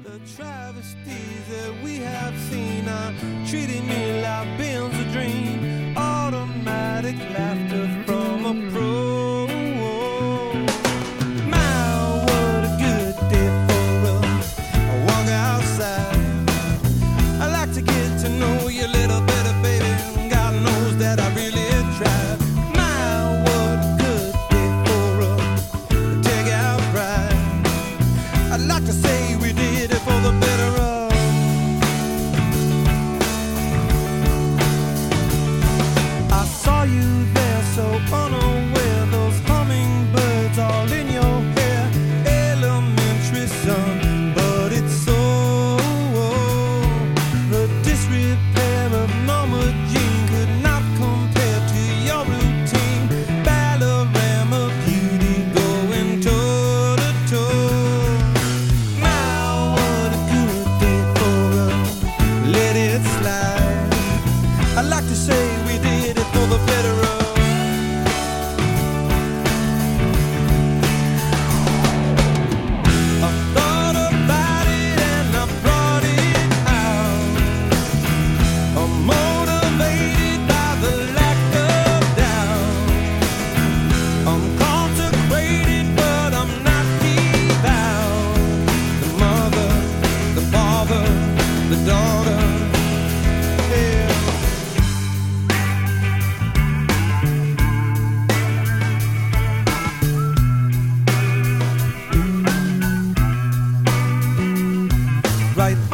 The travesties that we have seen are treating me like Ben's a dream. Automatic laughter from a pro. My, what a good day for a walk outside. I like to get to know you a little better, baby. God knows that I really tried. My, what a good day for a takeout ride. I'd like to say we did it for the better of. I saw you there so unaware, those hummingbirds all in your hair. Elementary son, but it's so. The disrepair of Norma Jean could not compare to your routine. Ballerama beauty going toe to toe. My, what a good day for a let it slide. I'd like to say we did it for the better of. I thought about it and I brought it out. I'm motivated by the lack of doubt. I'm consecrated, but I'm not devout. The mother, the father, the daughter. Yeah. Right